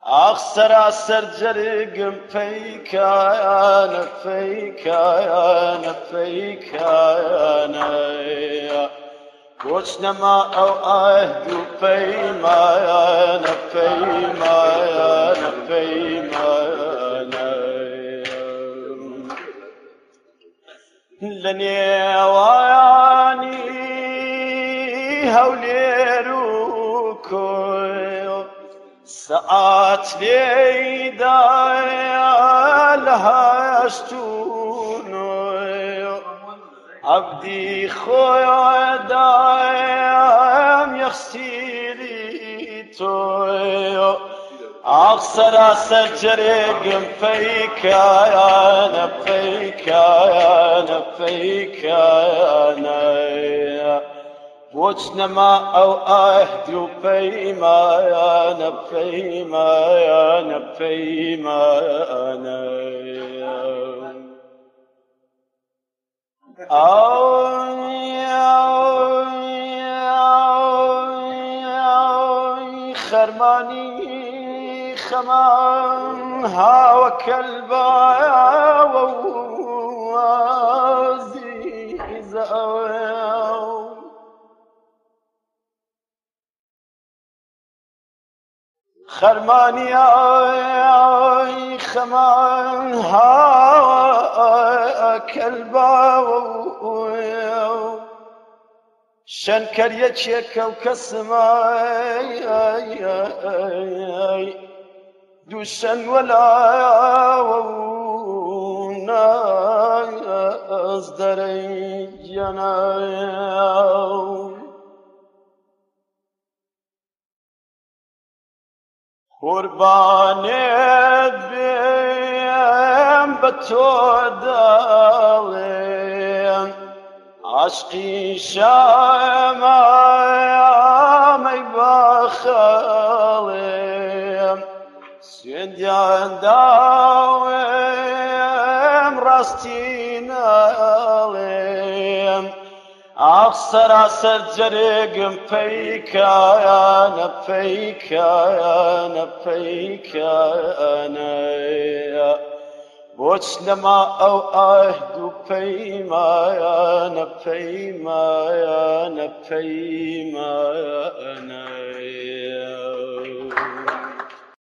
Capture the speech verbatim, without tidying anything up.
آخ سراسر جرگم پیکانە پیکانە پیکانە بۆچ نەما ئەو ئەهد و پەیمانە پەیمانە پەیمانە لە نێوانی هەولێر و کۆی سەعات لێیدایە لە هەشتونۆی عەبدی خۆیدایم یەخسیری تۆی ئاخ سەراسەر جەرێگم پەیکانە پەیکانە پەیکانە بۆچ نەما ئەو ئەهد و پەیمانە پەیمانە پەیمانە ئەوی خەرمانی خەمان هاوە کەلبایە و عەزیزە خەرمانی ئەوی خەمان هاوە کەلبایە و شەنکەریەکێکە و کەسمە دووشەن وەلایەوە و ناز دەرەی گیانایە قوربانێت بێم بە تۆ دەڵێم عاشقی شامەی بەخەڵێم سوێندیان داوێم ڕاستی نەڵێم ئاخ سەراسەر جەرێگم پەیکانە پەیکانە پەیکانە بۆچ نەما ئەو ئەهد و پەیمانە پەیمانە پەیمانە